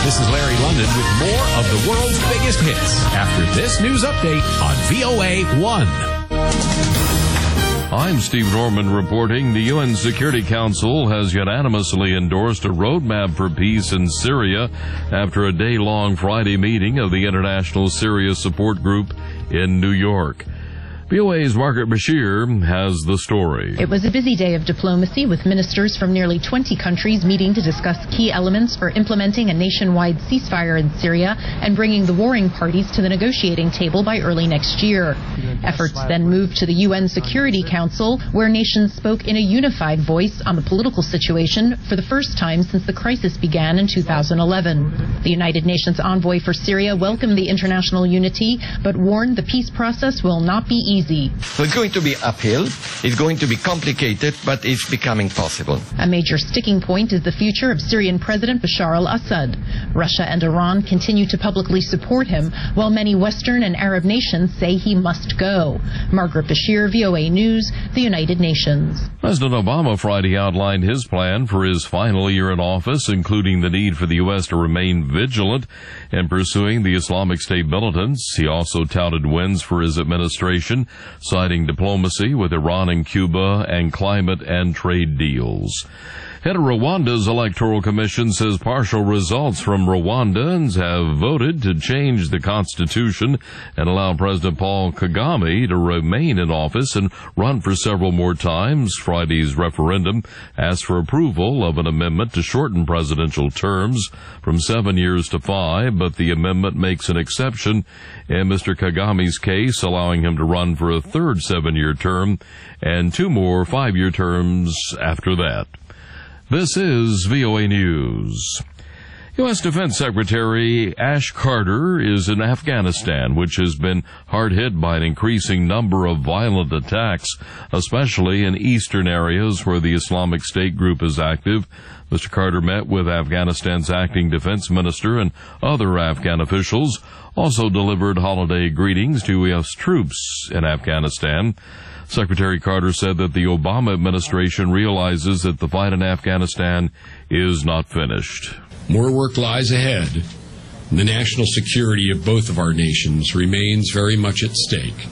This is Larry London with more of the world's biggest hits after this news update on VOA 1. I'm Steve Norman reporting. The UN Security Council has unanimously endorsed a roadmap for peace in Syria after a day-long Friday meeting of the International Syria Support Group in New York. VOA's Margaret Bashir has the story. It was a busy day of diplomacy with ministers from nearly 20 countries meeting to discuss key elements for implementing a nationwide ceasefire in Syria and bringing the warring parties to the negotiating table by early next year. Efforts then moved to the UN Security Council, where nations spoke in a unified voice on the political situation for the first time since the crisis began in 2011. The United Nations envoy for Syria welcomed the international unity, but warned the peace process will not be easy. So it's going to be uphill, it's going to be complicated, but it's becoming possible. A major sticking point is the future of Syrian President Bashar al-Assad. Russia and Iran continue to publicly support him, while many Western and Arab nations say he must go. Margaret Bashir, VOA News, the United Nations. President Obama Friday outlined his plan for his final year in office, including the need for the U.S. to remain vigilant in pursuing the Islamic State militants. He also touted wins for his administration, citing diplomacy with Iran and Cuba and climate and trade deals. Head of Rwanda's Electoral Commission says partial results from Rwandans have voted to change the constitution and allow President Paul Kagame to remain in office and run for several more times. Friday's referendum asked for approval of an amendment to shorten presidential terms from 7 years to 5, but the amendment makes an exception in Mr. Kagame's case, allowing him to run for a third 7-year term and 2 more 5-year terms after that. This is VOA News. U.S. Defense Secretary Ash Carter is in Afghanistan, which has been hard hit by an increasing number of violent attacks, especially in eastern areas where the Islamic State group is active. Mr. Carter met with Afghanistan's acting defense minister and other Afghan officials, also delivered holiday greetings to U.S. troops in Afghanistan. Secretary Carter said that the Obama administration realizes that the fight in Afghanistan is not finished. More work lies ahead. The national security of both of our nations remains very much at stake.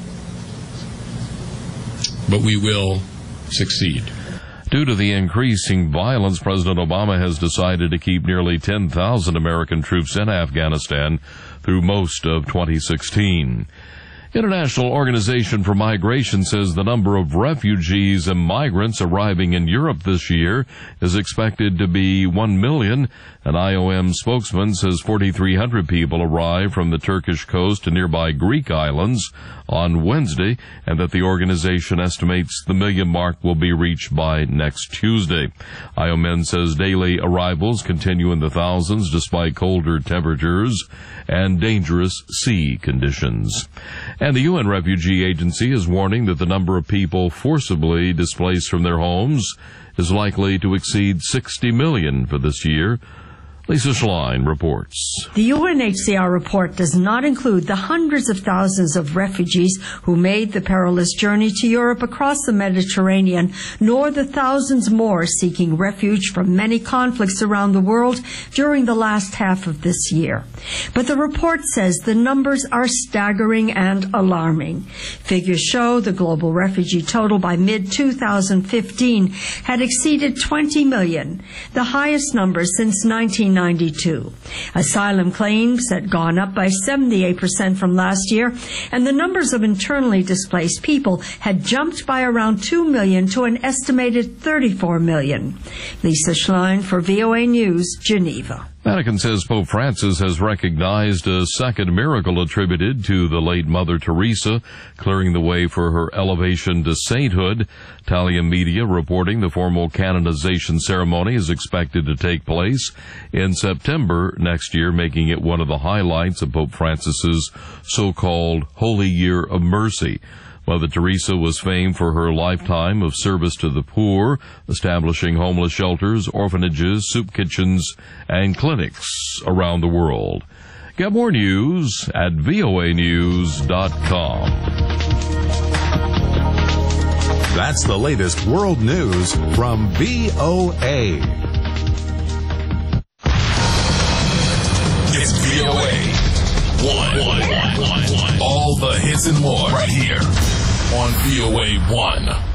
But we will succeed. Due to the increasing violence, President Obama has decided to keep nearly 10,000 American troops in Afghanistan through most of 2016. International Organization for Migration says the number of refugees and migrants arriving in Europe this year is expected to be 1 million. An IOM spokesman says 4,300 people arrived from the Turkish coast to nearby Greek islands on Wednesday, and that the organization estimates the million mark will be reached by next Tuesday. IOM says daily arrivals continue in the thousands despite colder temperatures and dangerous sea conditions. And the UN Refugee Agency is warning that the number of people forcibly displaced from their homes is likely to exceed 60 million for this year. Lisa Schlein reports. The UNHCR report does not include the hundreds of thousands of refugees who made the perilous journey to Europe across the Mediterranean, nor the thousands more seeking refuge from many conflicts around the world during the last half of this year. But the report says the numbers are staggering and alarming. Figures show the global refugee total by mid-2015 had exceeded 20 million, the highest number since 1992. Asylum claims had gone up by 78% from last year, and the numbers of internally displaced people had jumped by around 2 million to an estimated 34 million. Lisa Schlein for VOA News, Geneva. Vatican says Pope Francis has recognized a second miracle attributed to the late Mother Teresa, clearing the way for her elevation to sainthood. Italian media reporting the formal canonization ceremony is expected to take place in September next year, making it one of the highlights of Pope Francis's so-called Holy Year of Mercy. Mother Teresa was famed for her lifetime of service to the poor, establishing homeless shelters, orphanages, soup kitchens, and clinics around the world. Get more news at voanews.com. That's the latest world news from VOA. 1. All the hits and more right here on VOA 1.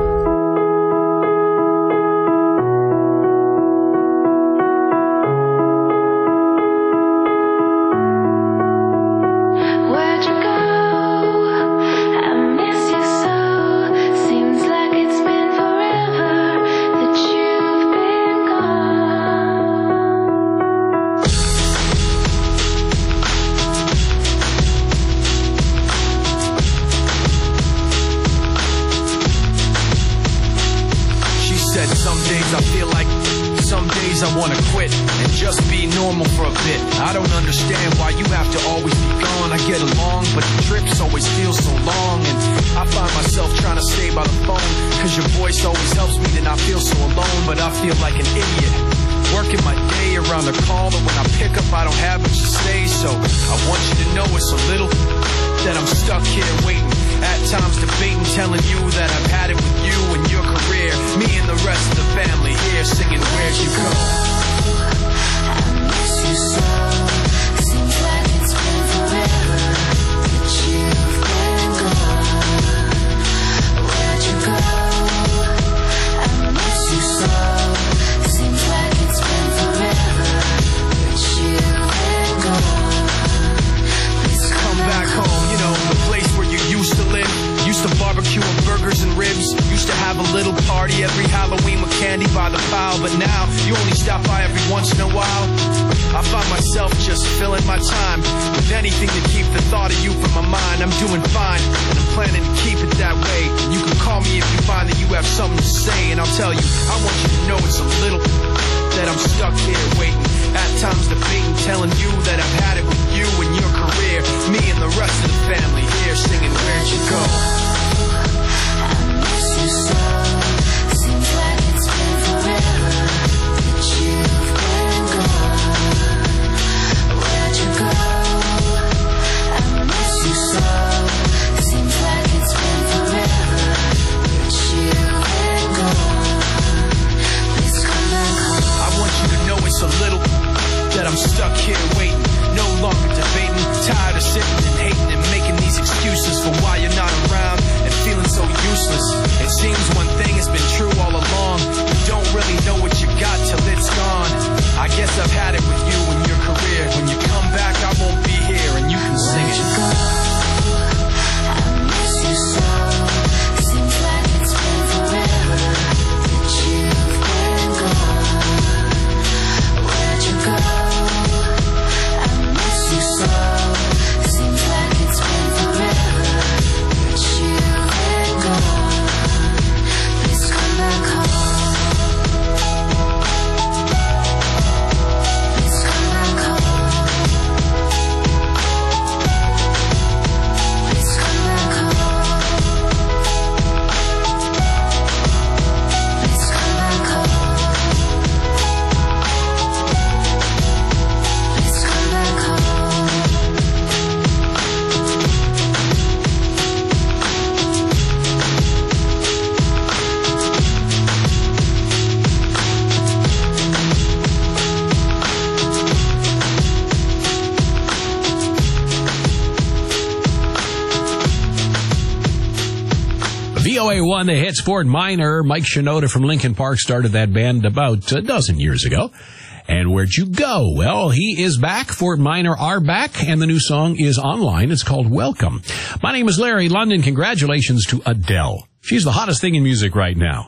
VOA 1, the hits. Fort Minor. Mike Shinoda from Linkin Park started that band about a dozen years ago. And where'd you go? Well, he is back. Fort Minor are back, and the new song is online. It's called Welcome. My name is Larry London. Congratulations to Adele. She's the hottest thing in music right now.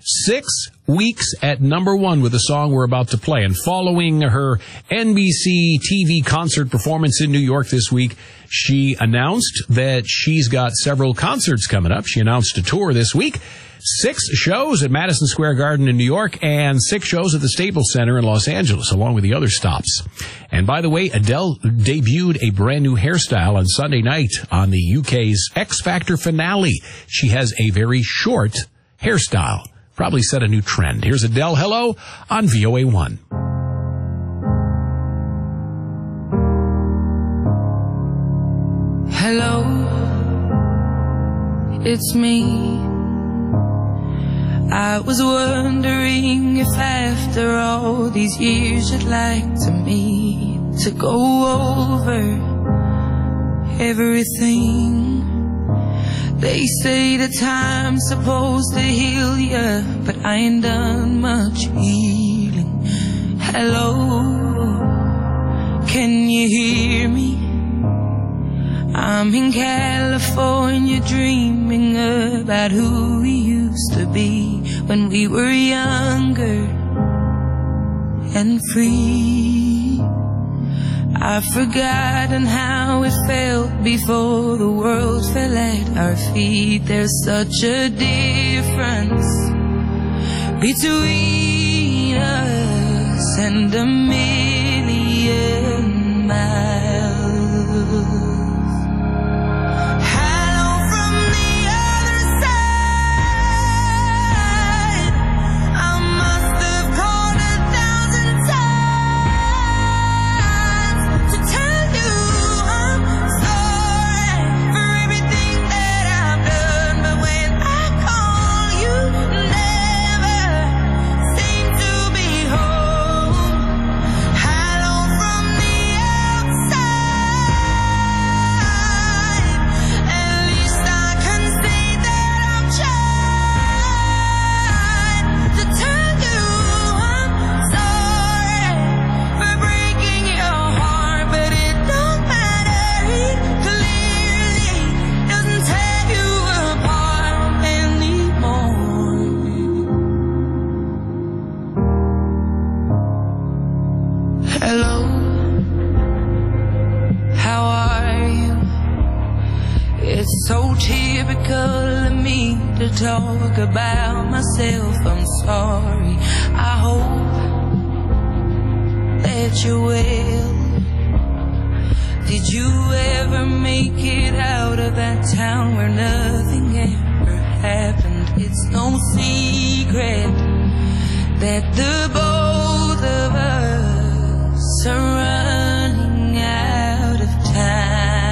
6 weeks at #1 with the song we're about to play. And following her NBC TV concert performance in New York this week, she announced that she's got several concerts coming up. She announced a tour this week. 6 shows at Madison Square Garden in New York and 6 shows at the Staples Center in Los Angeles, along with the other stops. And by the way, Adele debuted a brand new hairstyle on Sunday night on the UK's X Factor finale. She has a very short hairstyle. Probably set a new trend. Here's Adele, Hello, on VOA 1. Hello, it's me. I was wondering if after all these years you'd like to me to go over everything. They say the time's supposed to heal ya, but I ain't done much healing. Hello, can you hear me? I'm in California dreaming about who we used to be when we were younger and free. I've forgotten how it felt before the world fell at our feet. There's such a difference between us and a million miles. Talk about myself, I'm sorry. I hope that you're well. Did you ever make it out of that town where nothing ever happened? It's no secret that the both of us are running out of time.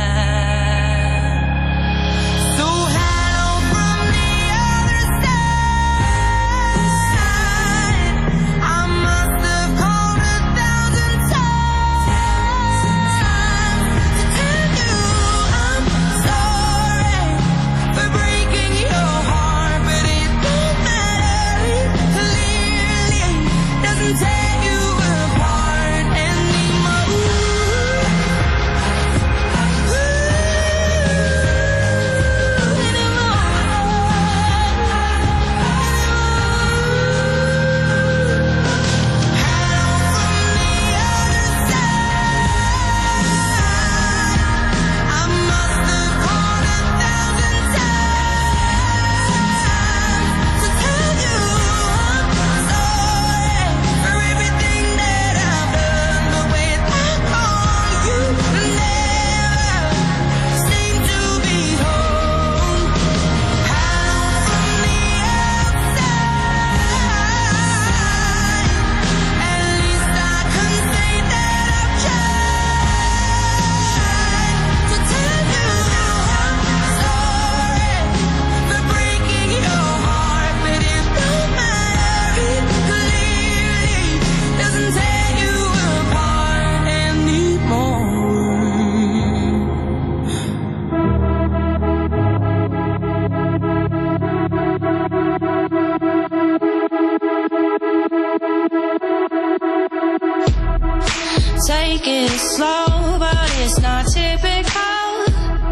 Take it slow, but it's not typical.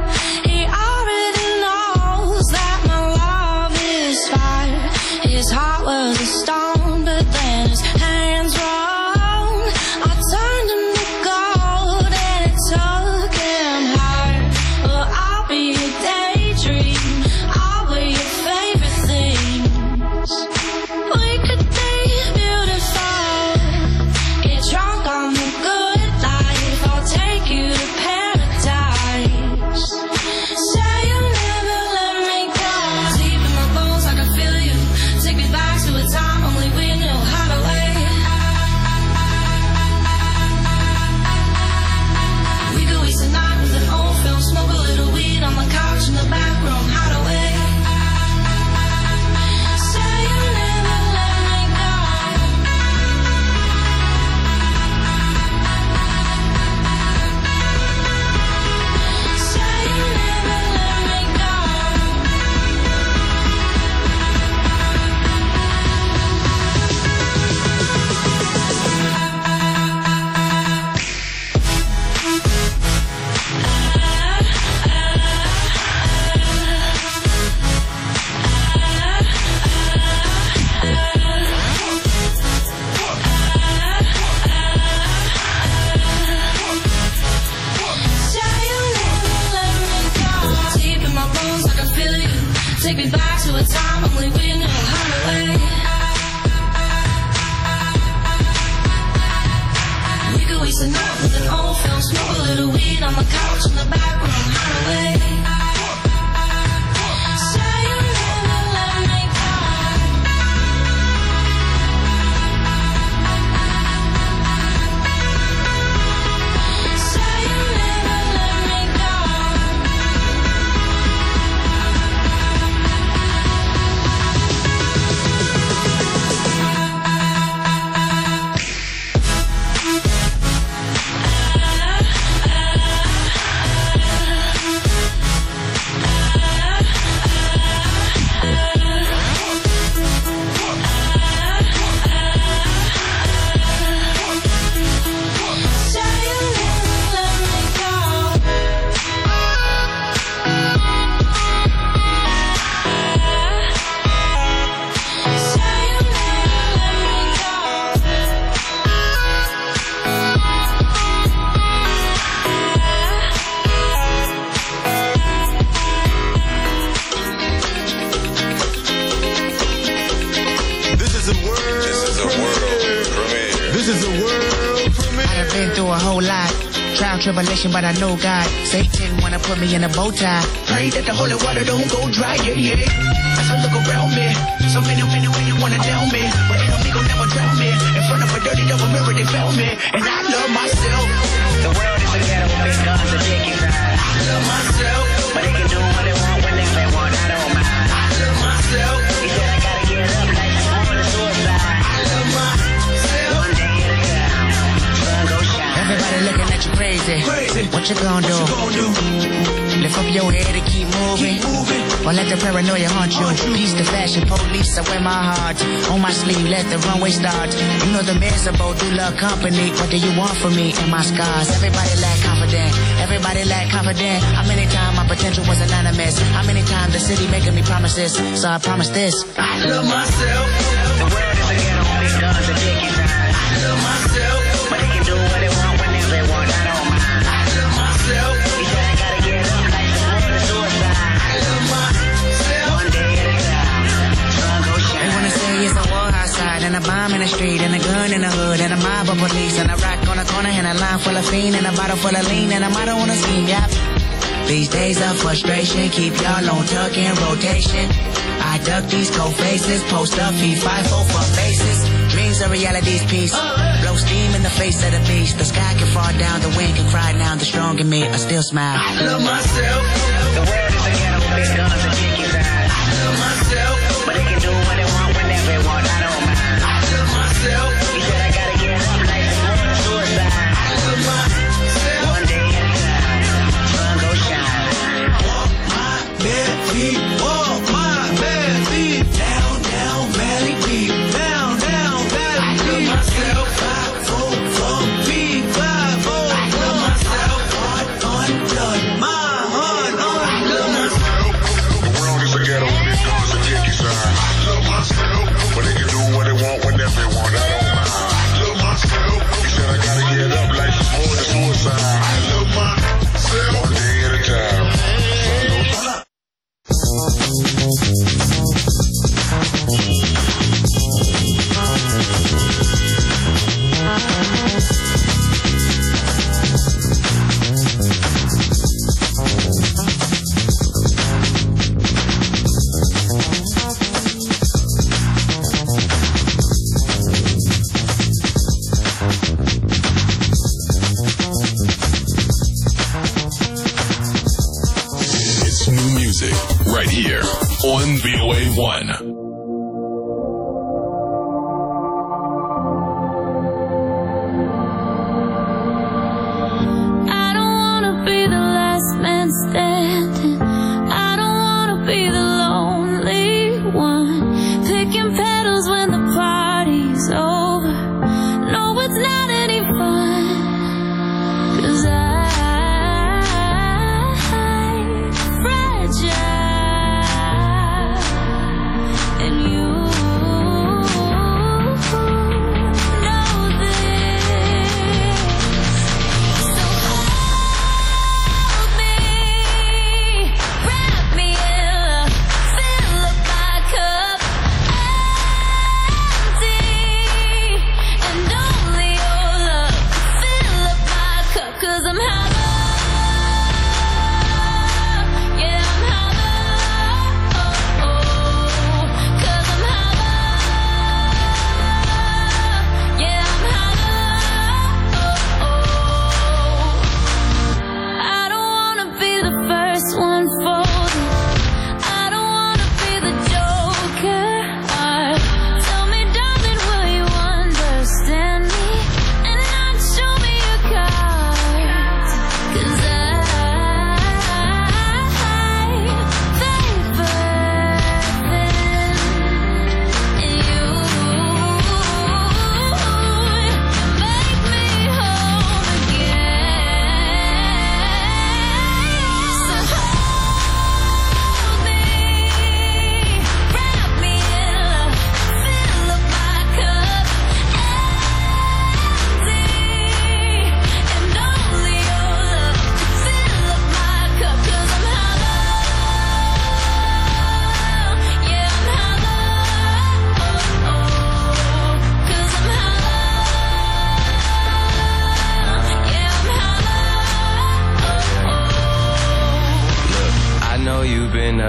He already knows that my love is fire. His heart was a stone, but then his hands were on. I turned him to gold and it took him higher. Well, I'll be your daydream, I'll be your favorite things. We could be beautiful, get drunk on the good life. I'll take you to Paris. Listen up with an old film, smoke a little weed on the couch in the back room, run away. Say you never let me go. Say you never let me go. Tribulation, but I know God. Satan wanna put me in a bow tie. Pray that the holy water don't go dry, yeah, yeah. As I look around me, so many wanna down me, but enemy gon' never drown me. In front of a dirty double mirror, they found me, and I love myself. The world is a ghetto with big guns and dick inside. I love myself, but they can do what they want when they want. I don't mind. I love myself. He said I gotta get up like I'm on the suicide. I love myself. One day at a time, sun go shine. Everybody looking at you crazy. What you gonna do? Lift up your head and keep moving. Or let the paranoia haunt you. Peace to fashion police, I wear my heart on my sleeve, let the runway start. You know the miserable do love company. What do you want from me and my scars? Everybody lack confidence. Everybody lack confidence. How many times my potential was anonymous? How many times the city making me promises? So I promise this. I love myself. The world is a ghetto, big guns and dick inside. I love myself. But they can do what they want whenever they want. I don't mind. I love myself. He said I gotta get up like I'm on the suicide. I love myself. One day at a time, sun go shine. They wanna say it's a war outside and a bomb in the street and a gun in the hood and a mob of police and a rock on the corner and a line full of fiend and a bottle full of lean and a motto on the scheme, yeah. These days of frustration keep y'all on tuck in rotation. I duck these cold faces, post up, feed 5-4 for faces. Dreams are reality's piece. Blow steam in the face of the beast. The sky can fall down, the wind can cry now. The strong in me, I still smile. I love myself. The world is a ghetto with big guns and dick inside. I love myself. But they can do what they want whenever they want. I don't mind. I love myself. He said I gotta get up like I'm on the suicide. I love myself. One day at a time, sun go shine. Walk my bare feet, walk my bare feet. Down, down, valley deep. Down, down, valley deep. I love myself. 5-4 from me, 5-4. I love myself. Heart on blood, my heart on blood. The world is a ghetto, big guns and dick inside. I love myself. But they can do what they want whenever they want. I don't mind. I love myself. He said I gotta get up like it's more than suicide. I love myself. One day at a time. It's new music right here on VOA1. I don't wanna be the last man standing. I don't wanna be the lonely one, picking petals when the party's over. No, it's not any fun, 'cause I'm fragile.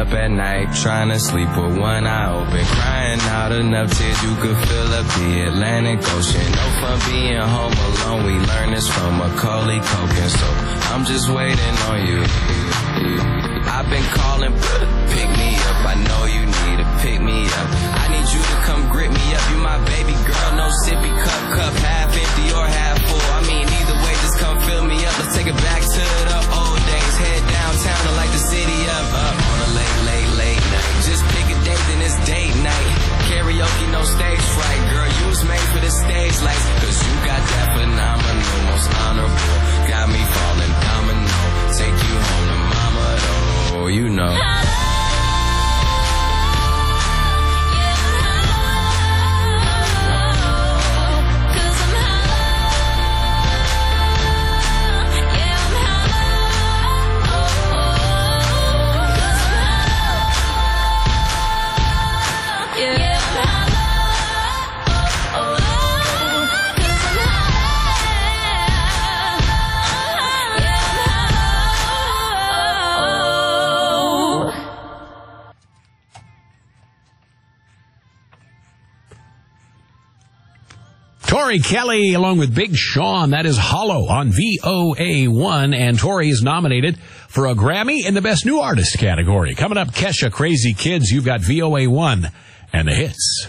up at night, trying to sleep with one eye open, crying out enough tears you could fill up the Atlantic Ocean. No fun being home alone, we learned this from Macaulay Culkin, so I'm just waiting on you. I've been calling, pick me up, I know you need to pick me up. I need you to come grip me up, you my baby girl, no sippy cup, half empty or half full. I mean, either way, just come fill me up. Let's take it back to the old days, head downtown to like the city up on a late night. Just pick a date, then it's date night. Karaoke, no stage fright, girl, you was made for the stage lights, cause you got that phenomenal, most honorable, got me falling domino, take you home to mama though, you know. Tori Kelly along with Big Sean. That is Hollow on VOA1. And Tori is nominated for a Grammy in the Best New Artist category. Coming up, Kesha, Crazy Kids. You've got VOA1 and the hits.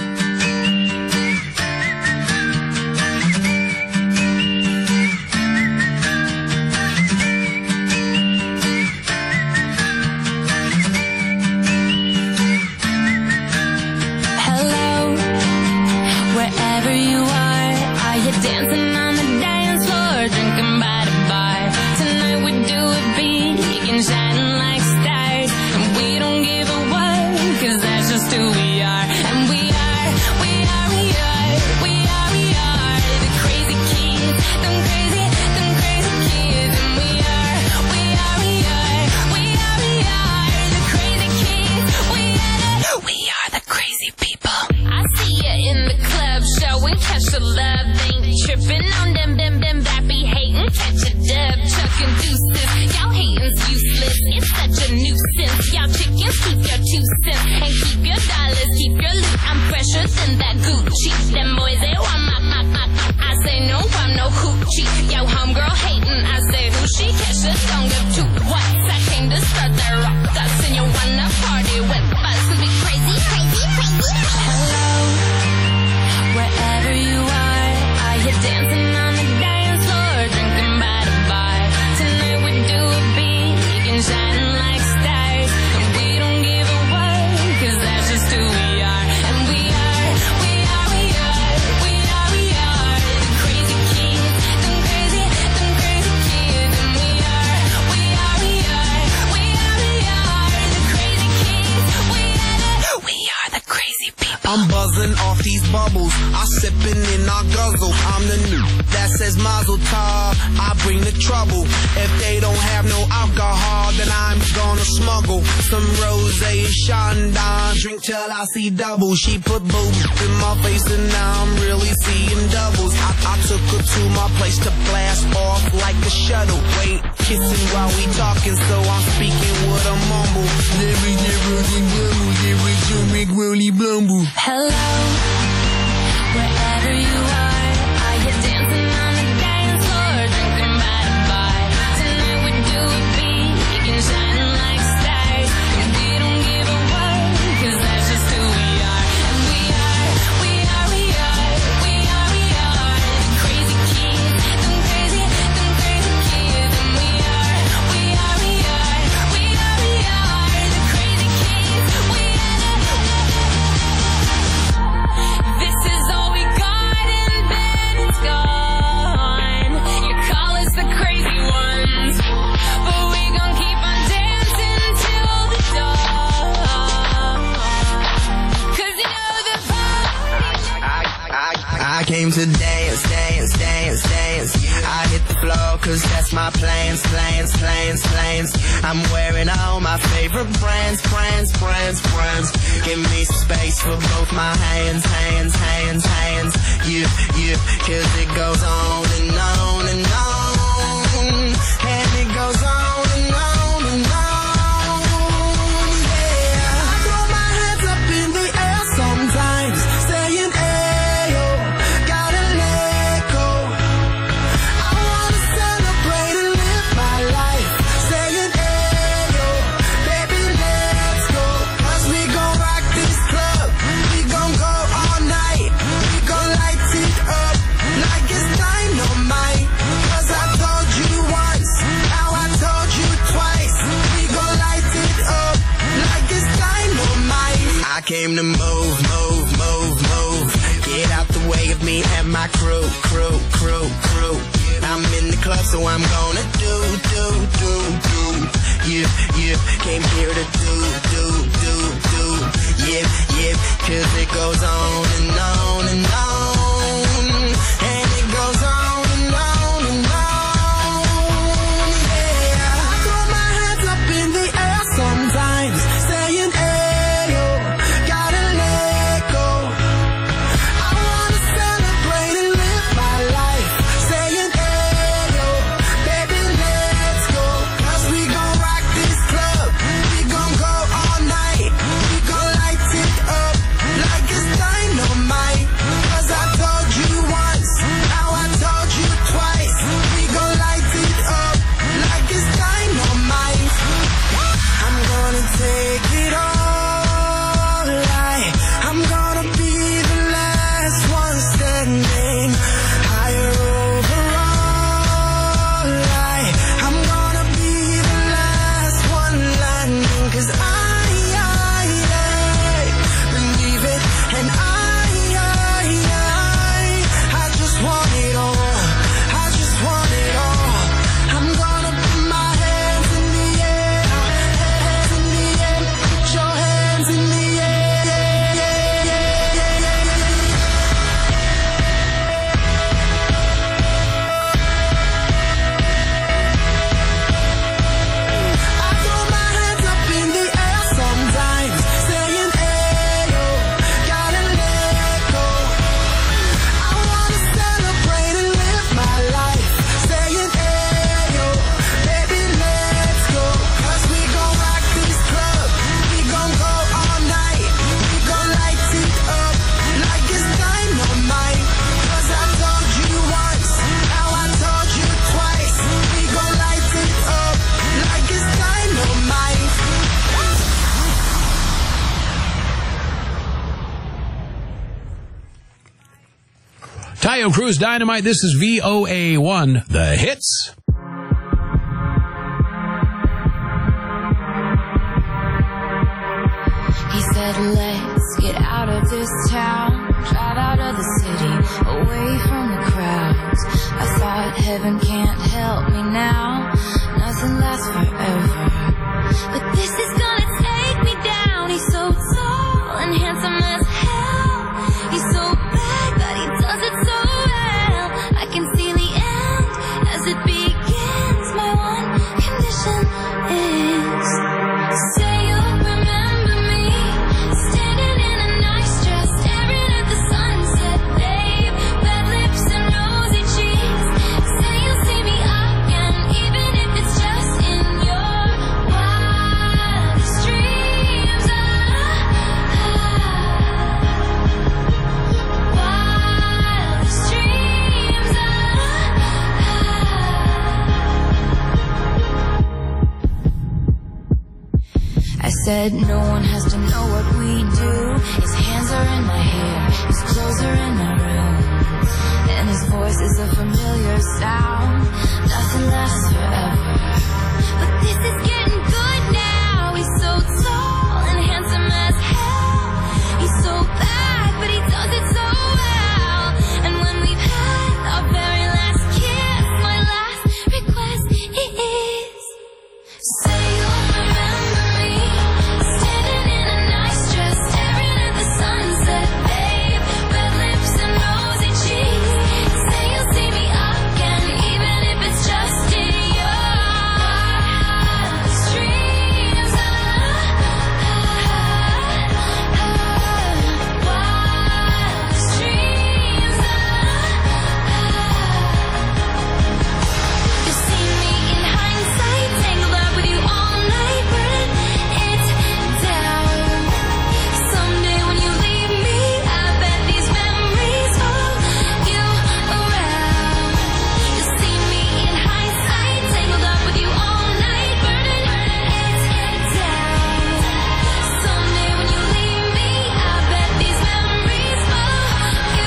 Dancing on the dance floor, drinking by the bar. Tonight we do it big and shining like stars. And we don't give a what, cause that's just who we are. And we are the crazy kids, them crazy kids. And we are the crazy kids. We are the crazy people. I see you in the club showing Kesha love. Tripping on them that be hating, catch a dub, chucking deuces. Y'all hating's useless, it's such a nuisance. Y'all chickens, keep your 2 cents and keep your dollars, keep your loot. I'm fresher than that Gucci. Them boys, they want my. I say no, I'm no hoochie. Yo, homegirl hating, I say who she? Kesha, don't give 2 whats. I came to start that rock us, and you wanna party with us. We crazy. Hello, wherever you are. You're dancing on the dance floor, drinking by the bar. Tonight we do it big and shining like stars. And we don't give a what, cause that's just who we are. And we are the crazy kids, them crazy kids. And we are the crazy kids. We are the crazy people. I'm buzzing off these bubbles, I sipping in our guzzle. I'm the new that says Mazel Tov, I bring the trouble. If they don't have no alcohol, then I'm gonna smuggle some rosé Chandon, drink till I see double. She put boobs in my face and now I'm really seeing doubles. I took her to my place to blast off like a shuttle. Wait, kissing while we talking, so I'm speaking with a mumble. Hello, wherever you are you dancing on the dance floor, drinking by the bar? Tonight we do it big and shining like stars. And we don't give a what, cause that's just who we are. And we are the crazy kids, them crazy kids. And we are the crazy kids. This is all we got and then it's gone. You call us the crazy ones, but we gon' keep on dancing till the dawn. Cause you know the I came to dance. I hit the floor cause that's my plans. I'm wearing all my favorite brands. Give me some space for both my hands. Yeah, cause it goes on and on and on. And it goes on and on and on. I'm in the club, so I'm gonna do. Yeah, came here to do. Yeah, 'cause it goes on and on and on. And it goes on and on and on. Yeah, I throw my hands up in the air sometimes, saying, ayo, gotta let go. I wanna celebrate and live my life, saying, ayo, baby, let's go. 'Cause we gon' rock this club, we gon' go all night, we gon' light it up like it's dynamite. 'Cause I told you once, now I told you twice, we gon' light it up like it's dynamite. I'm gonna take it all, I'm gonna be the last one standing, higher overall, I'm gonna be the last one landing. 'Cause I believe it, and I just want it all, I just want it all. I'm gonna put my hands in the air, hands in the air, put your hands in the air. I throw my hands up in the air sometimes, saying, ayo, gotta let go. I wanna celebrate and live my life, saying, ayo, baby, let's go. 'Cause we gon' rock this club, we gon' go all night, we gon' light it up like it's dynamite. 'Cause I told you once, now I told you twice, we gon' light it up like it's dynamite. Taio Cruz, Dynamite. This is VOA1, The Hits. He said, let's get out of this town, drive out of the city, away from the crowds. I thought heaven can't help me now, nothing lasts forever. But this is gonna take me down. He's so tall and handsome as hell. He's so bad, but he does it so well. I can see the end as it begins. My one condition is, say you'll remember me, standing in a nice dress, staring at the sunset, babe, red lips and rosy cheeks. Say you'll see me again, even if it's just in your wildest dreams. Wildest dreams. I said no one has to know what we do. His hands are in my hair, his clothes are in my room, and his voice is a familiar sound. Nothing lasts forever, but this is getting good now. He's so tall and handsome as hell. He's so bad, but he does it so well. And when we've had our very last kiss, my last request is, say you'll remember me, standing in a nice dress, staring at the sunset, babe, red lips and rosy cheeks. Say you'll see me again, even if it's just in your wildest dreams. Wildest dreams. You see me in hindsight, tangled up with you all night, burning it down. Someday when you leave me, I bet these memories follow you around. You see me in hindsight, tangled up with you all night, burning it down. Someday when you leave me, I bet these memories follow you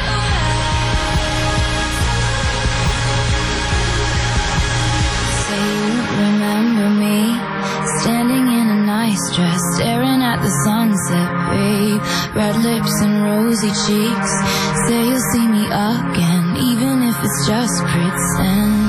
around. Say you remember me, standing in a nice dress, staring at the sunset, babe, red lips and rosy cheeks. Say you'll see me again, if it's just pretend.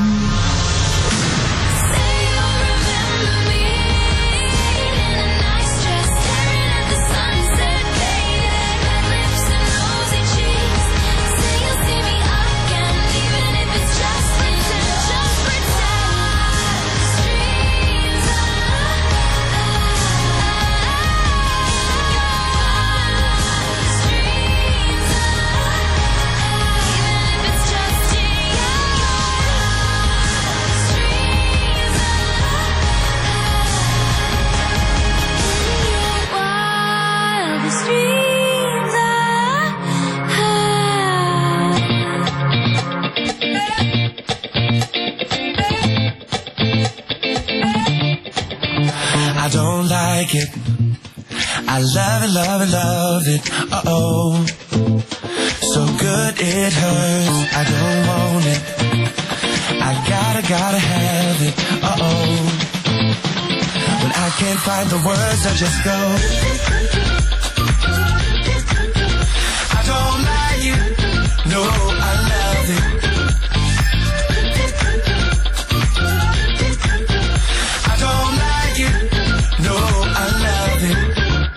I love it, love it, love it, uh-oh. So good it hurts, I don't want it. I gotta have it, uh-oh. When I can't find the words, I just go. I don't like it, no, I love it. I don't like it, no, I love it.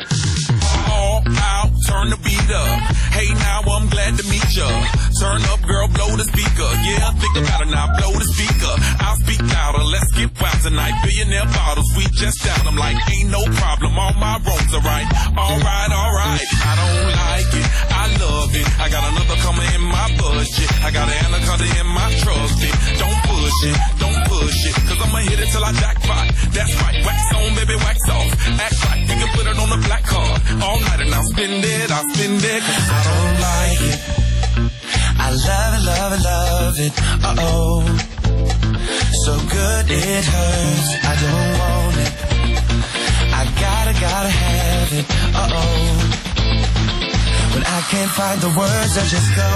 Turn the beat up. Hey, now I'm glad to meet ya. Turn up, girl, blow the speaker. Yeah, think about it now, blow the speaker. I'll speak louder, let's get wild tonight. Billionaire bottles, we just down. I'm like, ain't no problem, all my wrongs are right. Alright, I don't like it, I love it. I got another coming in my budget. I got an anaconda in my trusty. Don't push it, cause I'ma hit it till I jackpot. That's right, wax on, baby, wax off. Act like you can put it on the black card. All night and I'll spend it, cause I don't like it. I love it, love it, love it, uh-oh. So good it hurts, I don't want it. I gotta have it, uh-oh. When I can't find the words, I just go.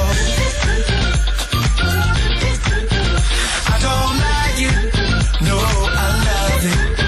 I don't like it, no, I love it.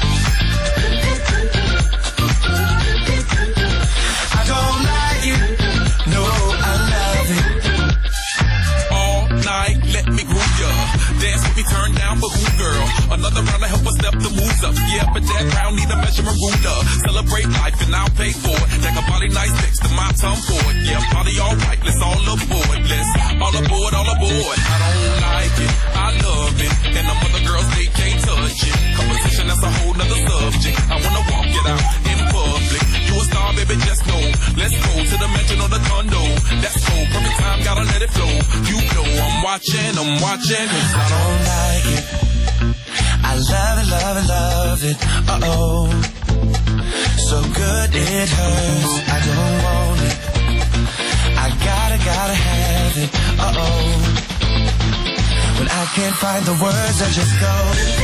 I don't like it, no, I love it. All night, let me groove ya. Dance with me, turn down for who, girl? Another round to help us step the moves up. Yeah, but that round need a measurement ruler. Celebrate life and I'll pay for it. Take a body nice next to my tongue for it. Yeah, party alright, let's all aboard. Let's all aboard, all aboard. I don't like it, I love it. And the other girls, they can't touch it. Composition, that's a whole nother subject. I wanna walk it out in public. You a star, baby, just know. Let's go to the mansion or the condo. That's cool, perfect time, gotta let it flow. You know I'm watching. I don't like it. I love it, love it, love it, uh-oh. So good it hurts, I don't want it. I gotta have it, uh-oh. When I can't find the words, I just go.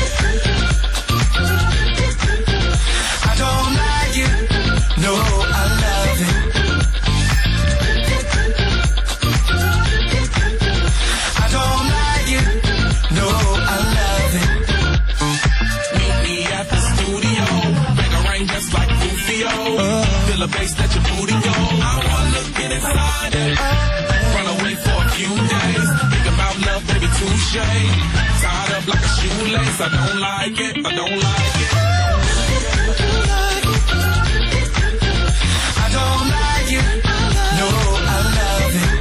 I don't like it, no, I love it. I don't like it, no, I love it. Meet me at the studio, make a rain just like Rufio. Feel the bass that your booty go. I wanna get inside it, run away for a few days. Think about love, baby, touche. Tied up like a shoelace, I don't like it, I don't like it. I don't like it, no, I love it.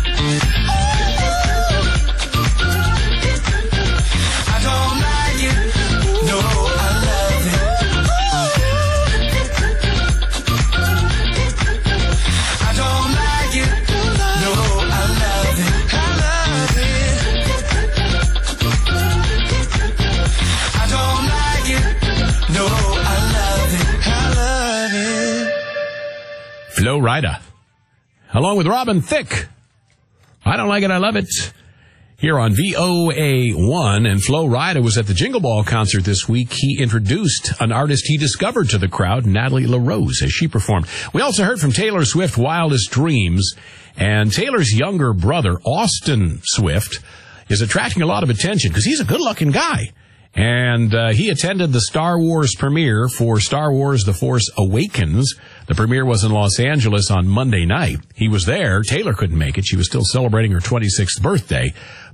I don't like it, no, I love it. I don't like it, no, I love it. I love it. I don't like it, no, I love it. I love it. Flo Rida, along with Robin Thicke. I don't like it, I love it. Here on VOA1, and Flo Rida was at the Jingle Ball concert this week. He introduced an artist he discovered to the crowd, Natalie LaRose, as she performed. We also heard from Taylor Swift, Wildest Dreams, and Taylor's younger brother, Austin Swift, is attracting a lot of attention because he's a good-looking guy. And he attended the Star Wars premiere for Star Wars The Force Awakens. The premiere was in Los Angeles on Monday night. He was there. Taylor couldn't make it. She was still celebrating her 26th birthday.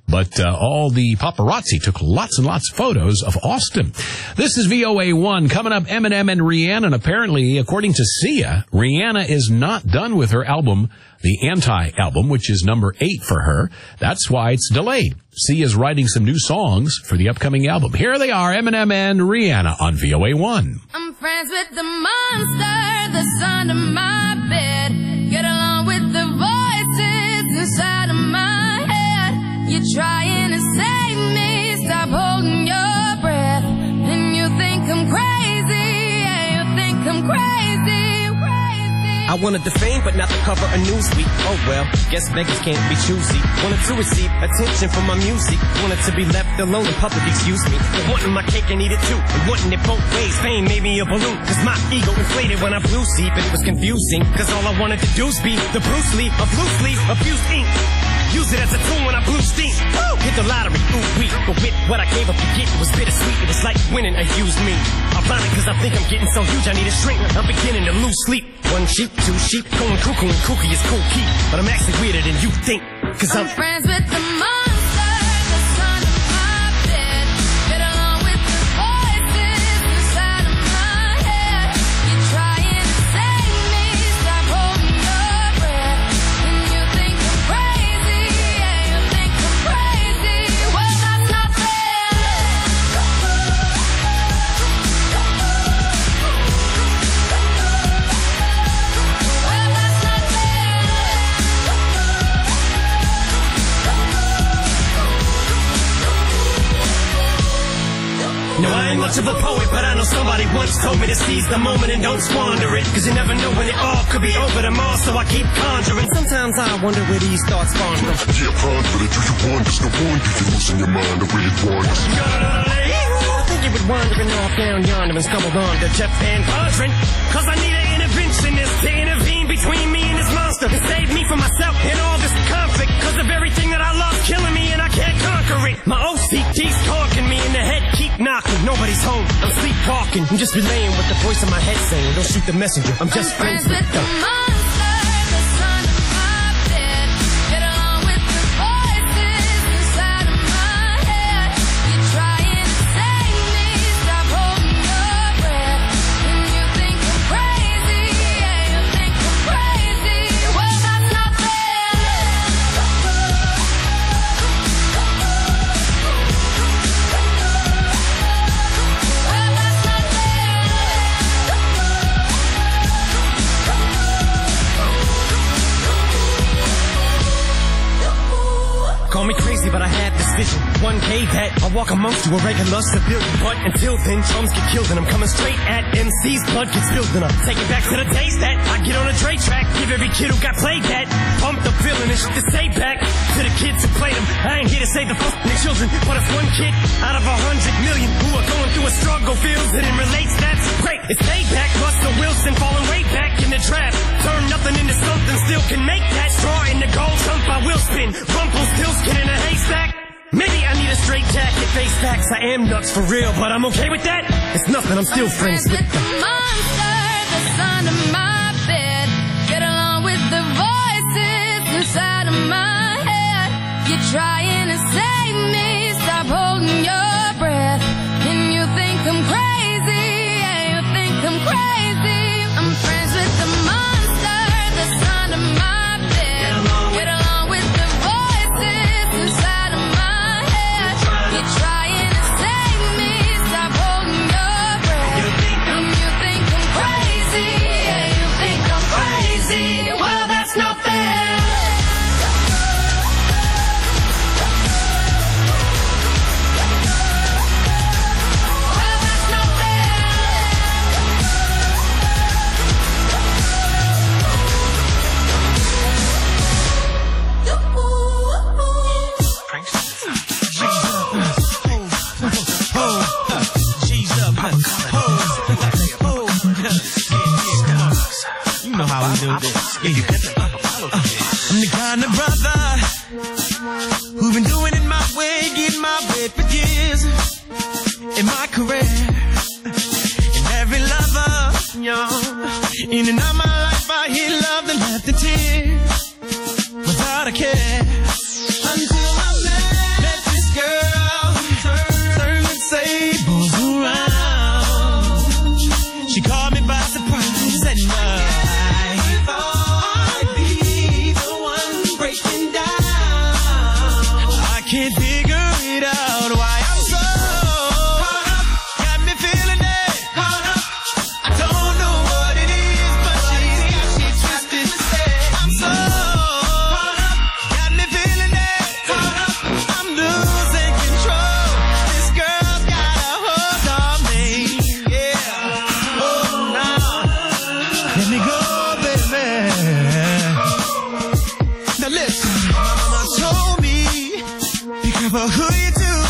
But all the paparazzi took lots and lots of photos of Austin. This is VOA1. Coming up, Eminem and Rihanna. And apparently, according to Sia, Rihanna is not done with her album, the Anti-album, which is number 8 for her. That's why it's delayed. Sia's writing some new songs for the upcoming album. Here they are, Eminem and Rihanna on VOA1. I'm friends with the monster that's under my bed. Get along with the voices inside of my head. You're trying to save me, stop holding your breath. And you think I'm crazy, yeah, you think I'm crazy. I wanted the fame, but not the cover of Newsweek. Oh well, guess beggars can't be choosy. Wanted to receive attention from my music. Wanted to be left alone in public, excuse me. But wanting my cake and eat it too. And wanting it both ways. Fame made me a balloon. Cause my ego inflated when I blew sleep. And it was confusing. Cause all I wanted to do is be the Bruce Lee of loosely abused ink. Use it as a tool when I blew steam. Woo! Hit the lottery, ooh wee. But with what I gave up to get, it was bittersweet. It was like winning a used me. Ironic, cause I think I'm getting so huge I need a shrink. I'm beginning to lose sleep. One sheep, two sheep, going cuckoo and kooky is cool key. But I'm actually weirder than you think. Cause I'm friends with the monster that's under my bed. Get along with the voices inside of my head. You're trying to save me, stop holding your breath. And you think I'm crazy, yeah, you think I'm crazy. Well, that's not fair. No, I ain't much of a poet, but I know somebody once told me to seize the moment and don't squander it. Cause you never know when it all could be over tomorrow, so I keep conjuring. Sometimes I wonder where these thoughts spawn from. Yeah, ponder it, do you wonder? No wonder you're losing your mind, the way it wanders. I think you would wandering off down yonder and stumbled on to Jeff Van Vondren. Cause I need an interventionist to intervene between me and this monster and save me from myself and all this conflict. Cause of everything that I love killing me and I can't conquer it. My OCD's talking me in the head, keep knocking. Nobody's home, I'm sleepwalking. I'm just relaying what the voice in my head saying. Don't shoot the messenger, I'm just friends with the monster that's under my bed. Get along with the voices inside of my head. You're trying to save me, stop holding your breath. And you think I'm crazy, yeah, you think I'm crazy. Well, that's not fair. Call me crazy, but I had this vision. One day that I'll walk amongst you, a regular civilian. But until then, drums get killed and I'm coming straight at MC's. Blood gets spilled and I'm taking back to the days that I get on a Dre track. Give every kid who got played that pump the feeling and shit to say back to the kids who played them. I ain't here to save the fucking children, but if one kid out of 100 million who are going through a struggle feels it and relates, that's great. It's payback. Russell Wilson falling way back in the draft. Turn nothing into something, still can make that straw in the gold jump. I will spin. Rumpelstiltskin in a haystack. Maybe I need a straight jacket, face facts. I am nuts for real, but I'm okay with that. It's nothing, I'm still friends with the monster that's under my bed. Get along with the voices inside of my head. You're trying to save me, stop holding your breath. And you think I'm crazy, yeah, you think I'm crazy. I'm friends with the monster that's under my bed. Get along with the voices inside of my head. You're trying to save me, stop holding your breath. And you think I'm crazy, yeah, you think I'm crazy. Well, that's not fair. You know how we do this. I'm the kind of brother who've been doing it my way, getting my way for years in my career. And every lover, young, in and out my life, I hear love and laughter, tears without a care. Until I met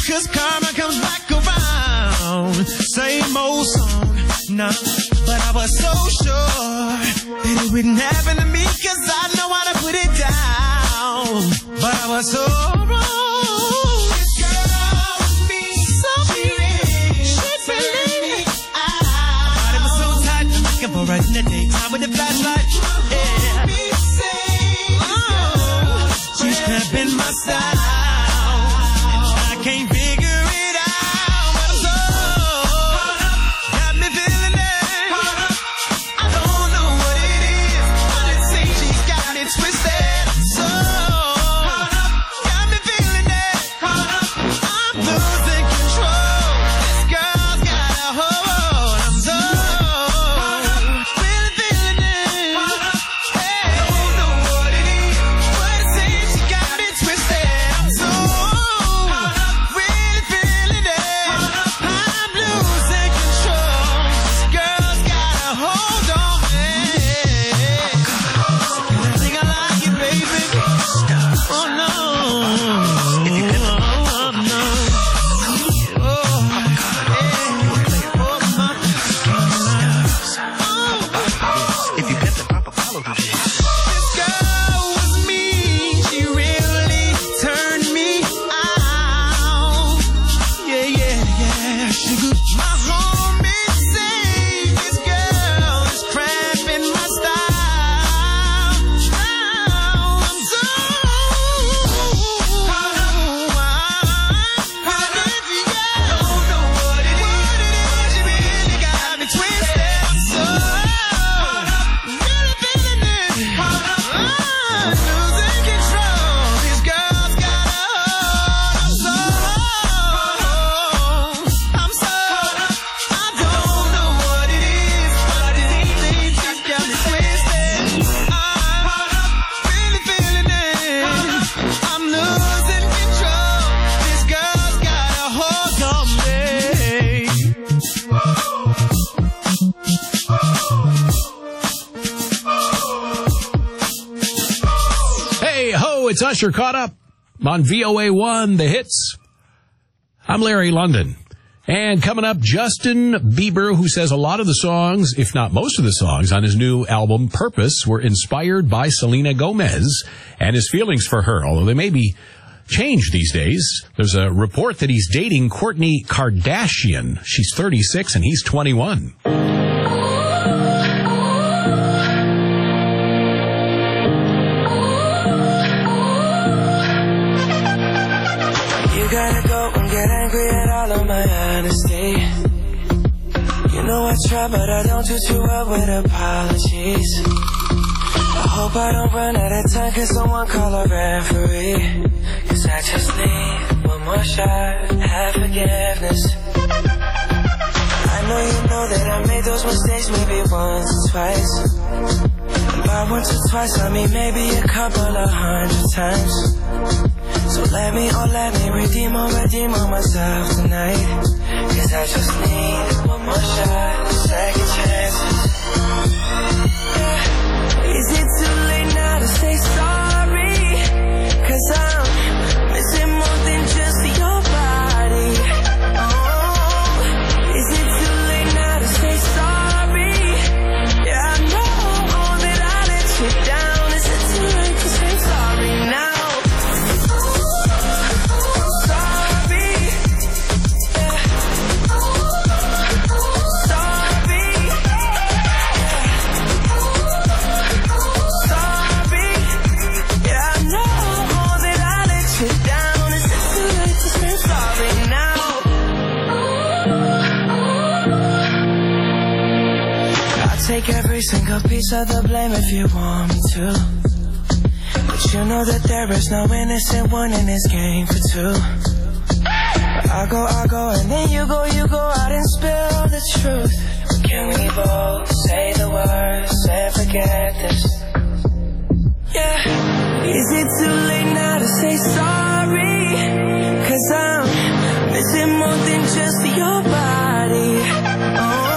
'cause karma comes back around. Same old song, nah, but I was so sure that it wouldn't happen to me 'cause I know how to put it down. But I was so wrong. This girl was me, so really. But it was so tight, looking for her in the daytime with the flashlight. Yeah. She's cramping my style. I can't figure it out, but I'm so got me feeling it. I don't know what it is, but it seems she's got it twisted. So got me feeling it. I'm losing control. This girl's got a hold. I'm so really feeling it. Hey, I don't know what it is, but it seems she got it twisted. I'm so really feeling it. I'm losing control. This girl's got a hold on me. And I think I like it, baby. Oh no. Oh no. Oh, if you get the proper follow to this. This girl was me. She really turned me out. Yeah. She good. My homies say this girl is cramping my style. I'm so don't know what it is. She really got me twisted. So really feeling it. I'm losing control. This girl's got a hold. I'm so I don't know what it is, but it seems she's got me twisted. I'm really feeling it. I'm losing control. This girl's got a hold on me. Hey ho, it's Usher caught up on VOA1, The Hits. I'm Larry London. And coming up, Justin Bieber, who says a lot of the songs, if not most of the songs, on his new album, Purpose, were inspired by Selena Gomez and his feelings for her, although they may be changed these days. There's a report that he's dating Kourtney Kardashian. She's 36 and he's 21. You gotta go and get angry at all of my honesty. You know I try, but I don't do too well with apologies. I hope I don't run out of time, can someone call a referee? 'Cause I just need one more shot, have forgiveness. I know you know that I made those mistakes maybe once or twice. And by once or twice I mean maybe a couple of 100 times. So let me redeem on myself tonight. 'Cause I just need one more shot, second chances. Yeah. Is it too late now to say sorry? 'Cause I'm missing more than just your body. Oh, is it too late now to say sorry? Yeah, I know that I let you down. Is it too late to say sorry now? Take every single piece of the blame if you want me to. But you know that there is no innocent one in this game for two. But I go, and then you go out and spill the truth. Can we both say the words and forget this? Yeah. Is it too late now to say sorry? 'Cause I'm missing more than just your body. Oh.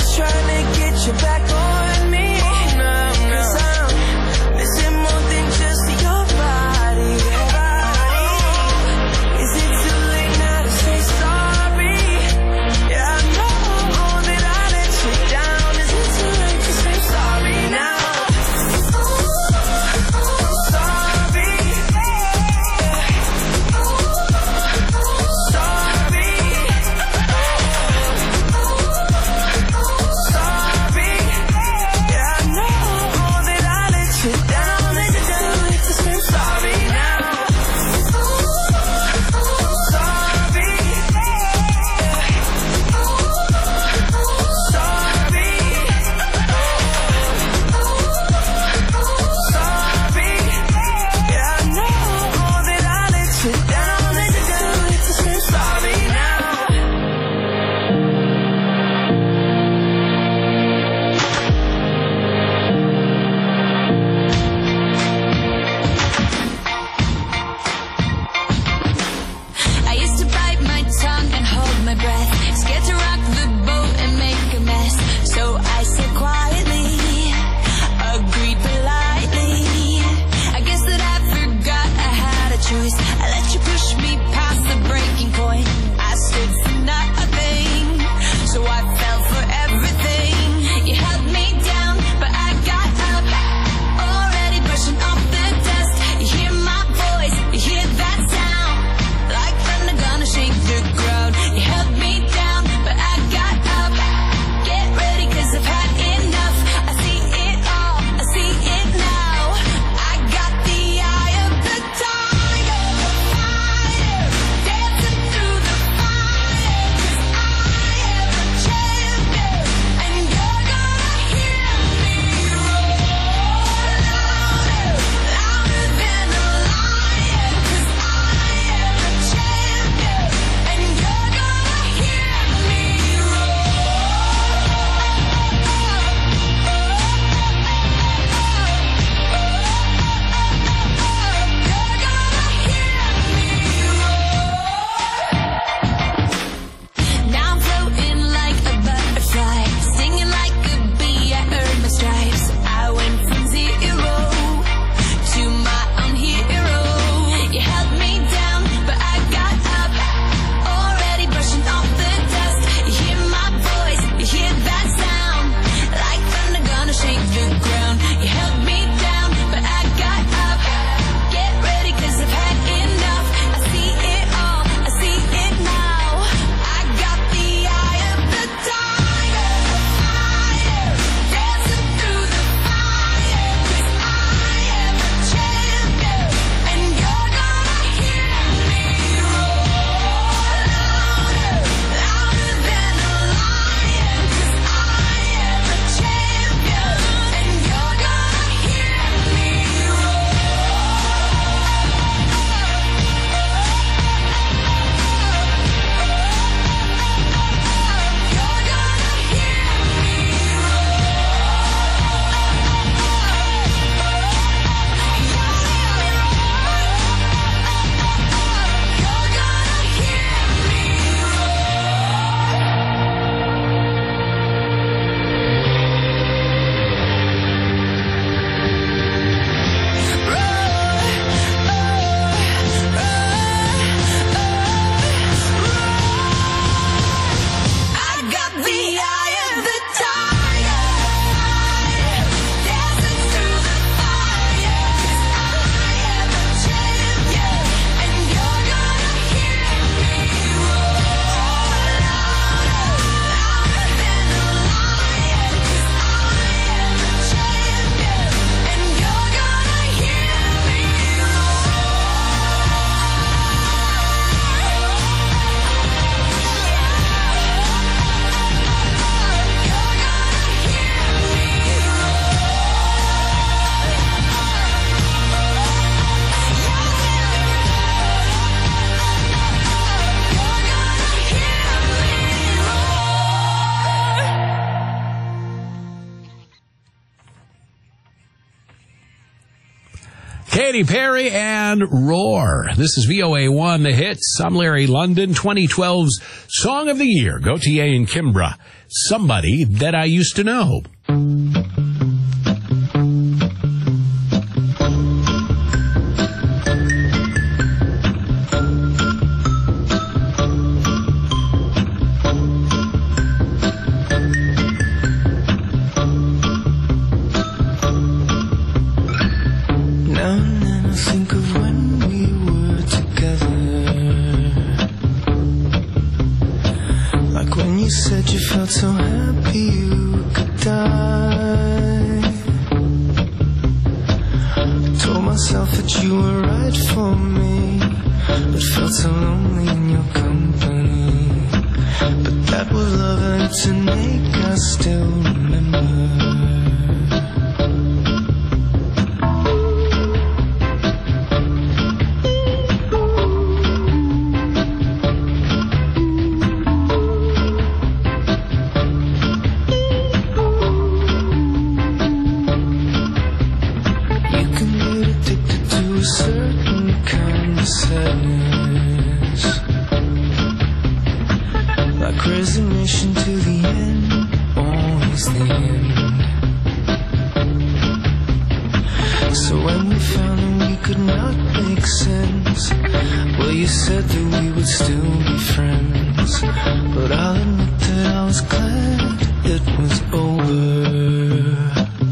just trying to get you back on me. Cause I'm missing more than just your body. Is it too late now to say sorry? Yeah, I know that I let you down. Is it too late to say sorry now? Katy Perry and Roar. This is VOA1 The Hits. I'm Larry London, 2012's Song of the Year. Gautier and Kimbra somebody that I used to know. So happy you could die. I told myself that you were right for me, but felt so lonely in your company. But that was love, and tonight I still remember. Resignation to the end, always the end. So when we found that we could not make sense, well, you said that we would still be friends. But I'll admit that I was glad it was over.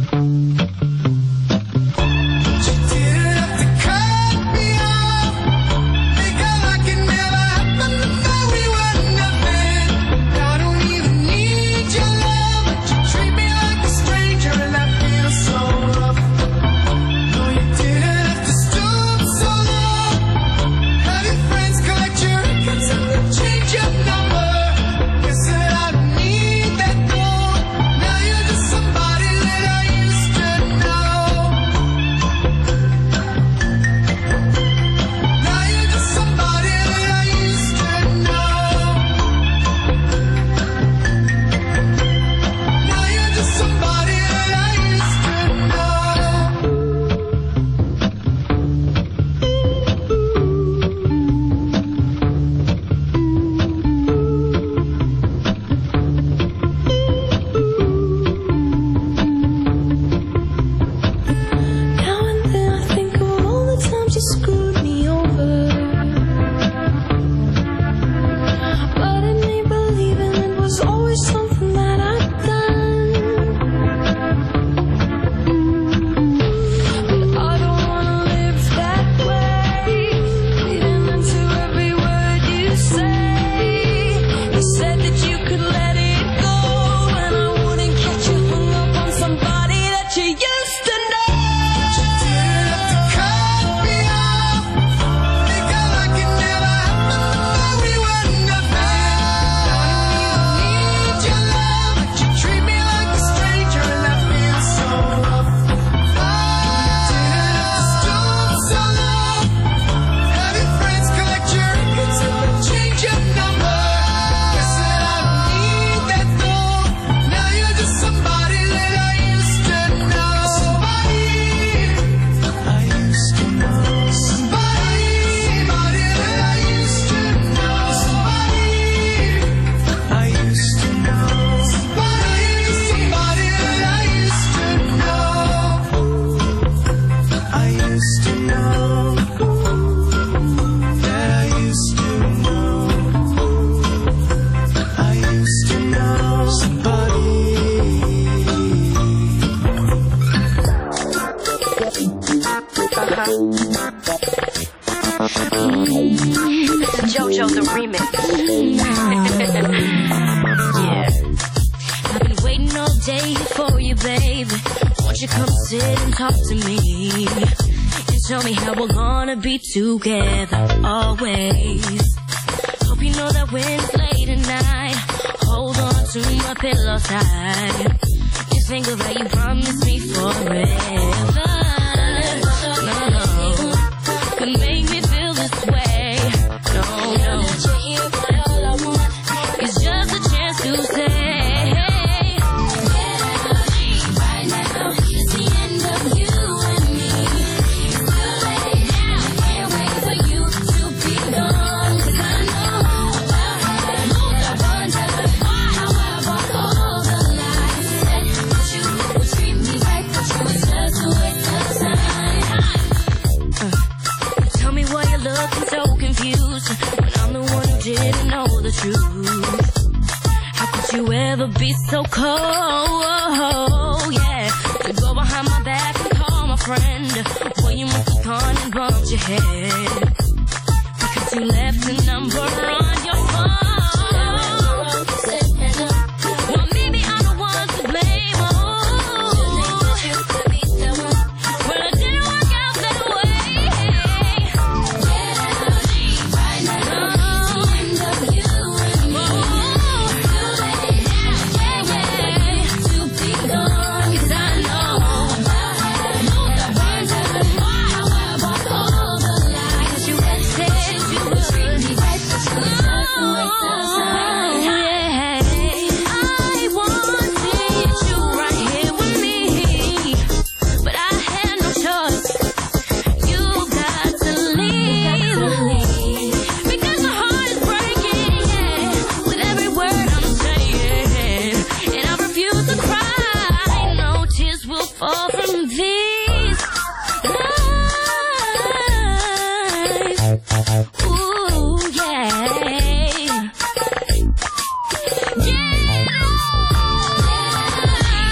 JoJo the remix. Yeah. I've been waiting all day for you, baby. Won't you come sit and talk to me? And tell me how we're gonna be together always. Hope you know that when it's late at night, hold on to my pillow tight. Just think of how you promised me forever. No, could make me feel this way. No, no. It's just a chance to say. Oh, so cold.